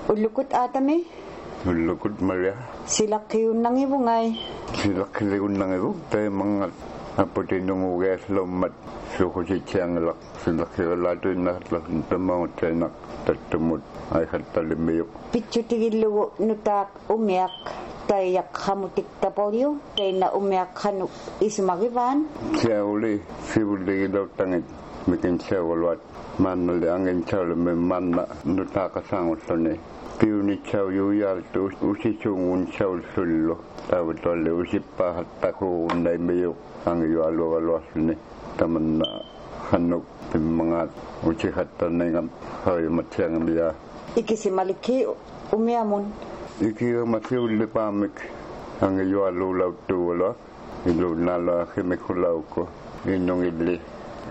Ulukut atami? Ulukut Maria. Silakiyun nang ibungay. Silakiyun nang ibung. Tayo mga apotinong ugas lomat. Suko si Tianglak. Silakiyalado na tamang tiyanak. Tatumot ay hatalimiyok. Pitsutigilo nutak umiyak. Tayak hamutik tapolyo. Tayo na umiyak hanuk ismagiban. Siya uli. Sibuli daw tangit. Mikin siya walwat. Manali angin chawle me manna nutaka sangot sone piuni chaw yu yal tu usi chungun chaw sullo taw tolle usi pa hatta ko unday meyo ang yu alo sone tamanna hanuk pimangat usi hatta nengam hay matchang dia ikisi maliki umiamun iki mathiu le pamik ang yu alo law tu lo ilu nala khimekulau ko inong idli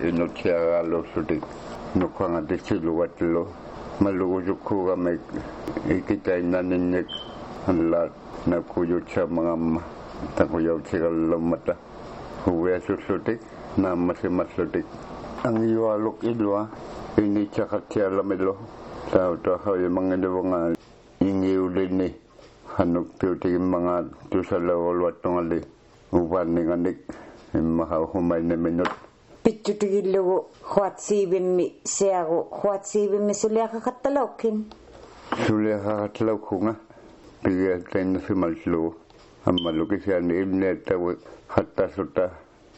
inotia alo sudik nukwanga disilu watlo malugujuku kami ikitay naninyek hanlat na kuyo siya mga takuyaw siya lumata huwi susutik na masimaslutik ang iwalok ilwa ini siya katya lamilo sa ito kaya mga nabunga ingi ulini hanuk tiutigin mga tusalawal watong ali upan ni nganik mahahumay na minut Pitsutigilo huatsibin mi seago huatsibin mi suliaka katalaukin. Suliaka katalaukunga. Pilihan tayo na simalslo. Ang maluki siya ni Ibneta hatta suta.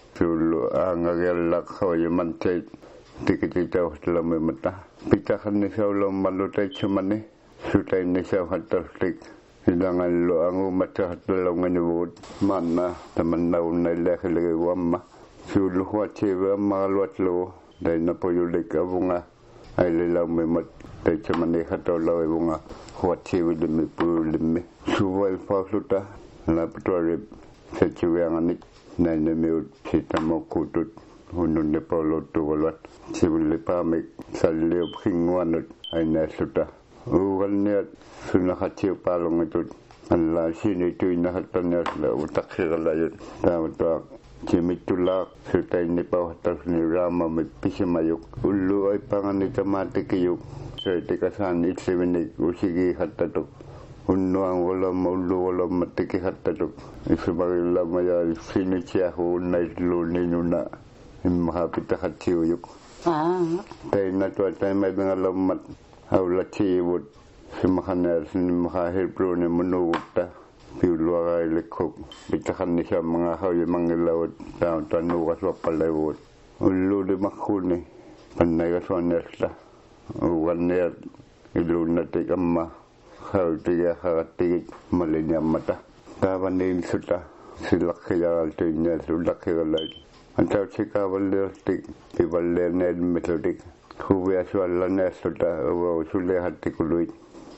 Sulo ang agyalak kaway mantay. Tikititaw sila may mata. Pitakan ni siya ulang malutay sumani. Sutay ni siya hatta stik. Hilangan lo ang umata hatta lang nganiwod. Mana taman na unay lakilagay wama. Sulu huatsiwa maluat lo dai na poyulik abunga ai lelau memat dai chamane khatau law abunga huatsiwa demi pulimi suwal pausuta la patore sechiwa ngani na neme sitamo kutut hunun de polo to walat sibule pamik salle khingwanut ai na suta ugalne sunna khatsiwa palong itut Allah sini tu ina hatanya la utakhira la yut ta Cimitulak serta ini bawah ni rama pisamayuk ulu ay panganita mati kiyuk serta kasan itsewinik usigi hatatuk unno ang wala matiki hatatuk isubagi lamaya sini ciahu unay luni nuna mahapita hatsiuyuk tayo na tuwa tayo may mga lamat hawla ciwut simakana simakahil pro ni manuwuta piuluaga ilikok bitakan ni siya mga hawya mga lawat tanu kaswa palawot ulu di makuni panay kaswa nesta uwan niya ilu natik amma haw tiga hakatigit malinya mata kapan din suta silak kaya alto niya sulak kaya lagi antaw sika balir-tik ibalir ned metodik huwi aswala na suta uwaw suli hati kuluit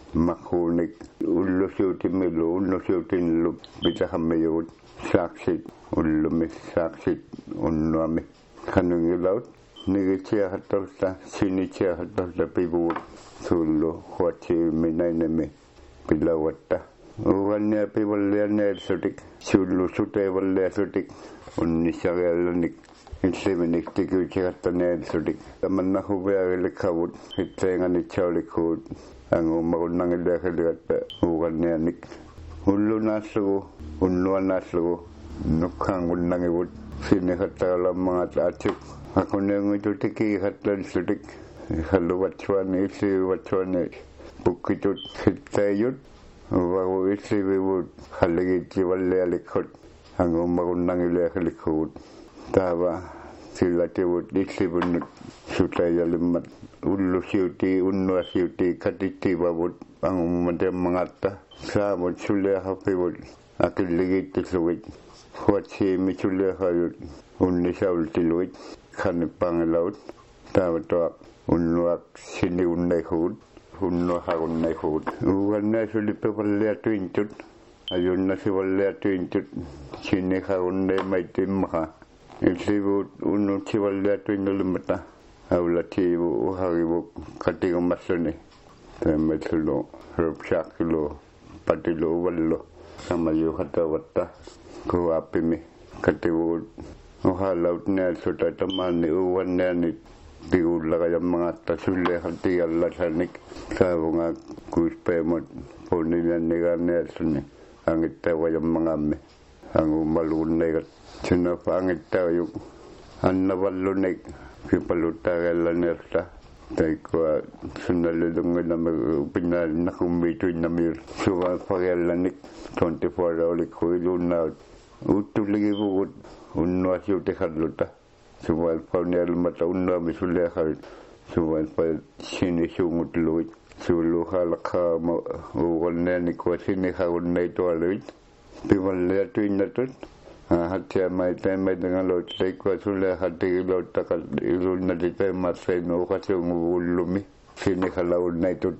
makunik ullo siuti melo ullo siuti nlup bita kamayot saksit ullo mi saksit unno ami kanung ilaut nigi chia hatorta sini chia hatorta pibuut sullo huachi minay nami pilawatta uwannya piwalya sutik sullo sute walya sutik unni sagalanik Insimenik tiku chikata ned sutik tamanna hubaya likawut hitengani chawlikut ang umagunang ilakaligat uwan nik ulu naslu unnuan naslu nukhang unang iwut sinikatalam mga taachuk ako nang ito tiki hatlan sutik haluwatsuan isi watsuan bukitut hitayut wawo isi wiwut haligit jiwalya likot ang umagunang ilakalikut tawa sila tiwut isi bunut sutaya limat ullu siuti unnu siuti katiti babut ang mangata sa mo sulle hapewut akiligi tisuwit huatsi mi sulle hayut unni saul tiluit kan panglaut tawato unnu sini unnai hud unnu hagunnai hud uwanna sulle pepalle tuintut ayunna siwalle tuintut sini hagunnai maitimha isibut unnu siwalle tuinulumata Aula tibu haribu katiga masone temetulo rupsakilo patilo wallo sama yu hata wata ko apimi katibu oha laut ne sota tamani uwan ne tiulla ka mga tasulle hati alla sanik saunga kuspemot poninan negane sunni angitta wa mga me angu malunne sina pangitta yu anna wallunek pipaluta galla nerta taikwa sunaludung na pinal na kumito na mir suwa pagalanik 24 hours ko na utuligi bugut unwa siute khaluta suwa panel mata unwa misulle khal suwa pa sini sungut luit sulu khalakha ugonne ni ko sini khawne to luit piwalle tuinatut hatia mai temai dengan lo taikwa sulle hati lo takal iluna de tema seno khasungu ulumi sini khalau naitut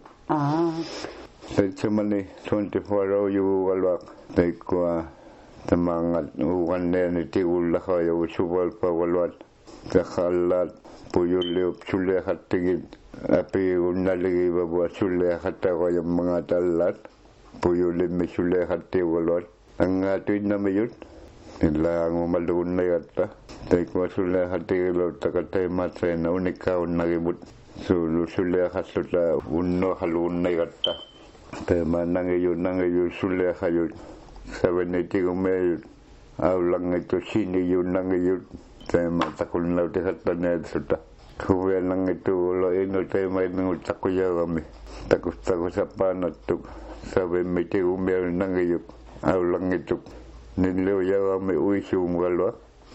Semani 24 hours you walk taikwa tamangat uganne ni tiul khaya usubal pa walwat takhalat puyul sulle hatigit api unaligi babu sulle hatta ko yung mga talat puyul mi sulle hatti walwat anga tuin na mayut illa ang malun na yata taikwa sulle hatti lo takatay matre na unikaw nagibut sulle hasula unno halun na yata tema nangayu sulle hayut sabeneti gume aulang itu sini yu nangayu tema takul na tehatane suta kuwe nang itu lo ino tema ino takuya kami takus sapana tuk sabeneti gume nangayu aulang itu nilio ya kami uisu walwa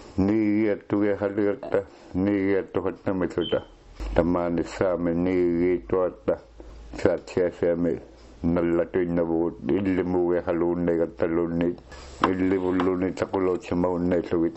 ni itu ya halirta ni itu hatna mesuta tamani same ni itu ata satya same nallatuin na buot illi muwe halunne katalunni illi bulluni takulot sa maunne suwit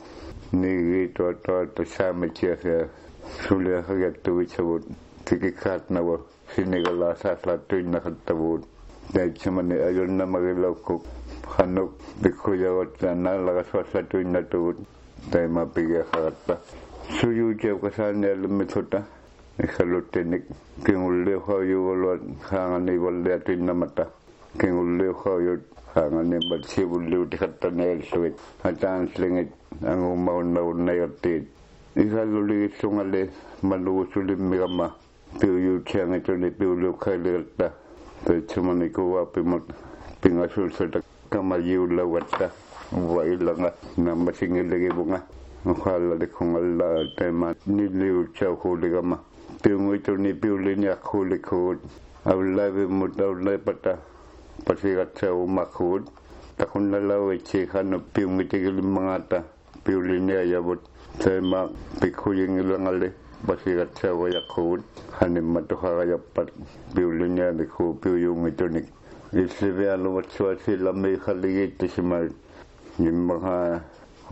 nigito to same chiasa sulia hagat tuwit sa buot tikikat na wa sinigala sa latuin na katabut dahil sa mani ayon na magilaw ko hanok bikuyawat na nalagas sa tuin na tuwit dahil mapigya kakata suyu jaw kasan niya lumituta Ikhalutenik kingulle khayu walwat khangani walle tinna mata kingulle khayu khangani batsi bullu tikatane suwit hatan slingit angu mauna unayati ikhaluli sungale malu sulim migama piu changa tone piu khailata te chumani ko apimot pingasul sata kamayu lawata wa ilanga namasingilege bunga khala de khongalla tema niliu chau kholigama Piung itu ni piulin ya kulikut, awalnya bimudau pata pasikat sa umakut, takun lalaw ecikan piung itu kilim mangata piulin ya yabut, saya mak pikuying ilang ale pasikat sa wayakut, hanim matuha kayapat piulin ya niku piung itu ni, isipya lumat suasi lamay kaligit simal, yung mga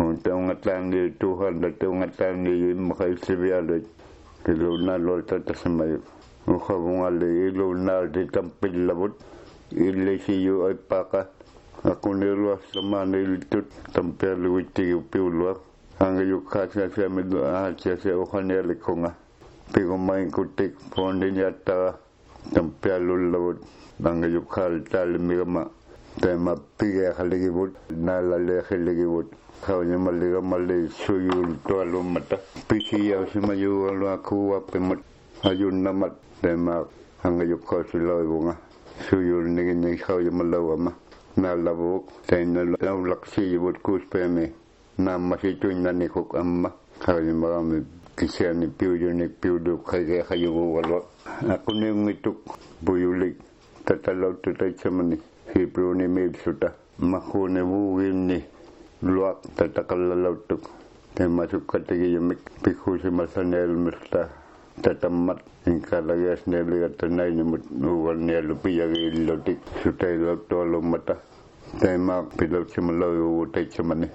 untung ni Tuhan, untung ni yung mga isipya lumat. Iluna lo tatasmay ukhabungali iluna di tampil labut ile siyo ay paka ako nilwa samana ilitut tampil witi piulwa hanga yukasa sa mido ahatsa sa ukhaneli konga pigumain kutik pondin yata tampil labut hanga yukal talimigama tema piga haligibut nalale haligibut Kawanya maliga mali suyul to alumata pisi ya simayu alu aku apemot ayun namat tema hanga yukko siloi bunga suyul nigi kawanya malawa ma nalabuk tena law laksi yubut kuspeme na masituin na nikok amma kawanya marami kisiani piudu kaya kayungu walwa ako na yung ituk buyulik tatalaw tutay chamani Hebrew ni Mebsuta makune buwin ni luak tatakalalutuk masuk katigi yumik piku si masanel mista tatamat ingkalagas neligat tanay nimut uwan niya lupi yagi ilotik sutay lak tolo mata tema pilok si malaw utay chamani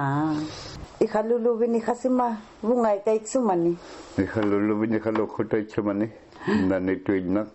ikhalulubin ikasima bungay tay sumani ikhalulubin ikhalukutay chamani nanituid nak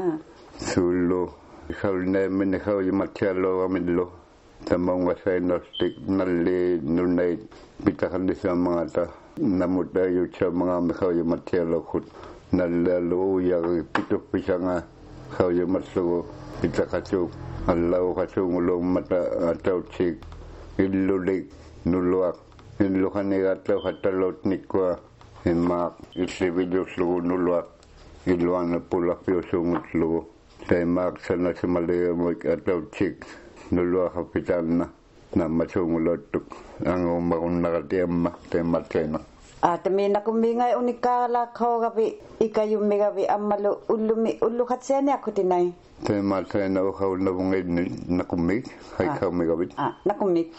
sulo ikhalunay ikhaw yumatyalo amidlo tamang wasay nostik nali nunay bitakan di sa mga ta namudayo sa mga makaw yung matyalo kut nalalo yung pitok pisa nga kaw yung matsugo bitakasuk alaw kasung ulong mata ataw chik ilulik nuluak inlukan ni ataw katalot nikwa Mak isividus lu nulwa ilwana pula piusungut lu te mak sana semale mo atau chik nulwa kapitan na masungulot ang umakong nakatiamma te matena Tamina kuminga unikala ko gabi ikayumi gabi amalo ulu katsene ako tinay te matena o kauna bungin nakumik hay kami gabi nakumik